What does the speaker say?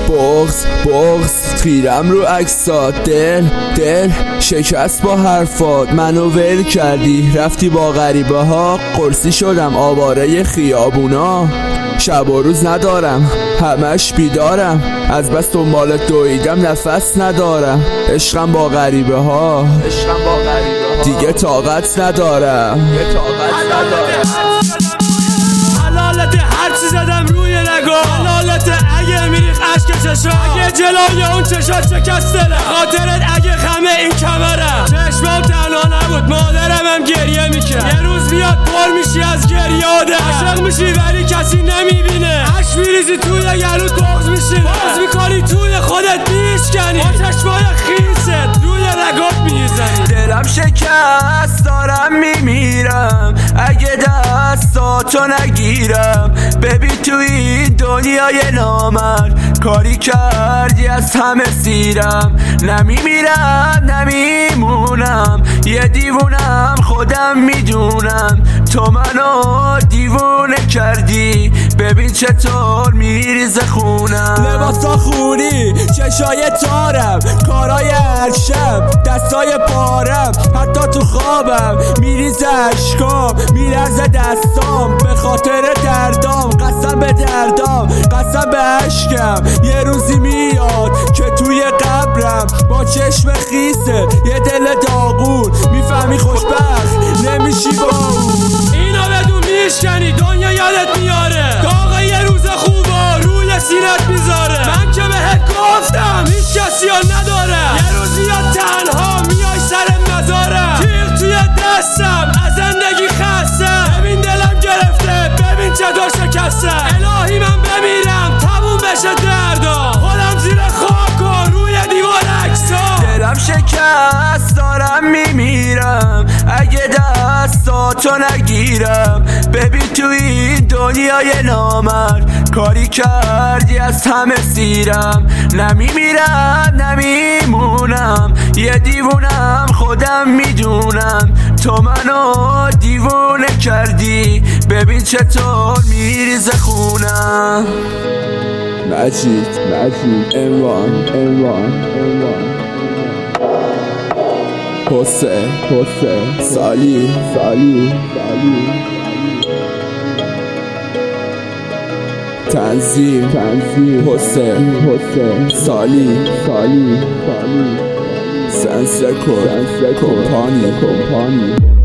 بغض خیرم رو عکسات. دل شکست با حرفات، منو ول کردی رفتی با غریبه ها. قرصی شدم آواره خیابونا، شب و روز ندارم همش بیدارم، از بس دنبالت دویدم نفس ندارم. عشقم با غریبه ها دیگه طاقت ندارم. حلالت هرچی زدم روی نگاه، حلالت اگه میریخ عشق چشا، اگه جلوی اون چشات شکسته خاطرت، اگه خمه این کمرم چشمام تنها نبود مادرم هم گریه میکرد. یه روز بیاد پر میشی از گریاده، عاشق میشی ولی کسی نمیبینه، عشق میریزی توی گلوت بغض میشینه، باز میکنی توی خودت میشکنی، با چشمای خیست روی رگات میزنی. دلم شکست دارم میمیرم اگه دستاتو نگیرم. ببین تو این دنیای نامرد کاری کردی از همه سیرم. نمیمیرم نمیمونم یه دیوونم خودم میدونم، تو منو دیوونه کردی ببین چطور میریزه خونم. لباسا خونی چشای تارم، کارای هر شب دستای پارم، حتی تو خوابم میریزه اشکام، میلرزه دستام به خاطر دردام. قسم به دردام قسم به عشقم، یه روزی میاد که توی قبرم با چشم خیسه یه دل داغون، میفهمی خوشبخت نمیشی با اون. اینو بدون میشکنی دنیا یادت میاره، داغ یه روز خوبا روی سینت میذاره. من که بهت گفتم هیچ کسی نداره، یه روز یاد تنها میای سر مزارم، تیغ توی دستم از زندگی خستم. ببین دلم گرفته ببین چطور شکسته، الهی من بمیرم تموم بشه دردم، خودم زیر خاک و روی دیوار عکسام. دلم شکست دارم میمیرم اگه دستاتو نگیرم. ببین تو این دنیای نامرد کاری کردی از همه سیرم. نمیمیرم نمیمونم یه دیوونم خودم میدونم، تو منو دیوونه کردی ببین چطور میریزه خونم. مجید اموان حسین سالی تنظیم حسین سالی سنس کمپانی